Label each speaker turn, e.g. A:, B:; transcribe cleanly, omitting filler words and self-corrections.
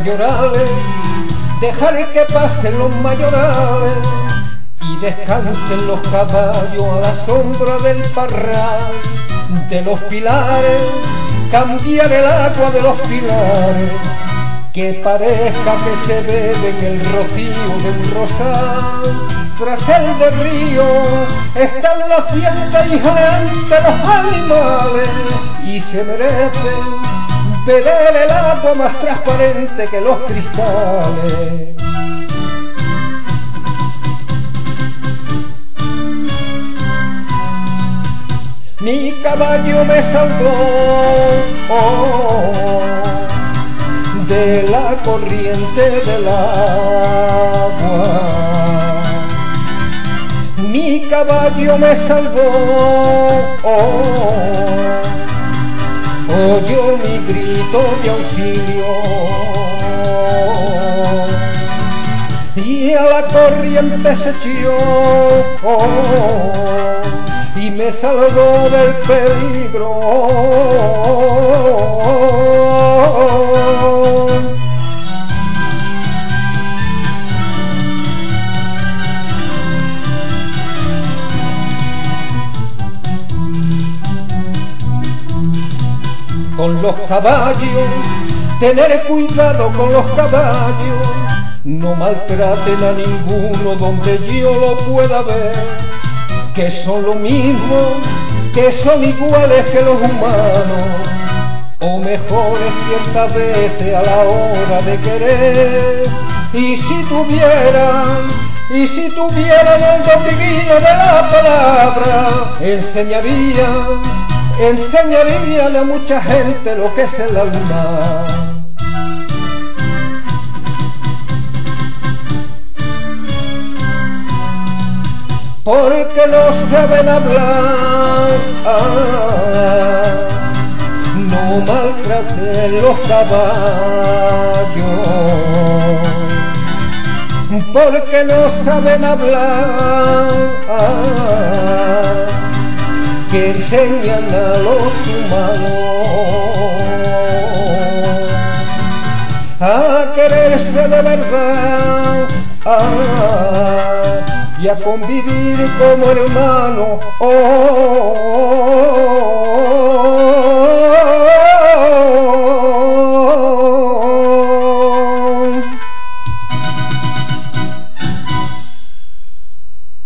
A: mayorales, dejar que pasen los mayorales y descansen los caballos a la sombra del parral de los pilares, cambiar el agua de los pilares, que parezca que se bebe en el rocío de un rosal. Tras el del río están las 100 hijas de los animales y se merecen beber el agua más transparente que los cristales. Mi caballo me salvó de la corriente del agua. Mi caballo me salvó, oyó mi grito de auxilio y a la corriente se echó y me salvó del peligro. Con los caballos, tener cuidado con los caballos, no maltraten a ninguno donde yo lo pueda ver, que son lo mismo, que son iguales que los humanos, o mejores ciertas veces a la hora de querer. Y si tuvieran el don divino de la palabra, enseñarían a mucha gente lo que es el alma. Porque no saben hablar, no maltraten los caballos. Porque no saben hablar, que enseñan a los humanos a quererse de verdad y a convivir como hermanos.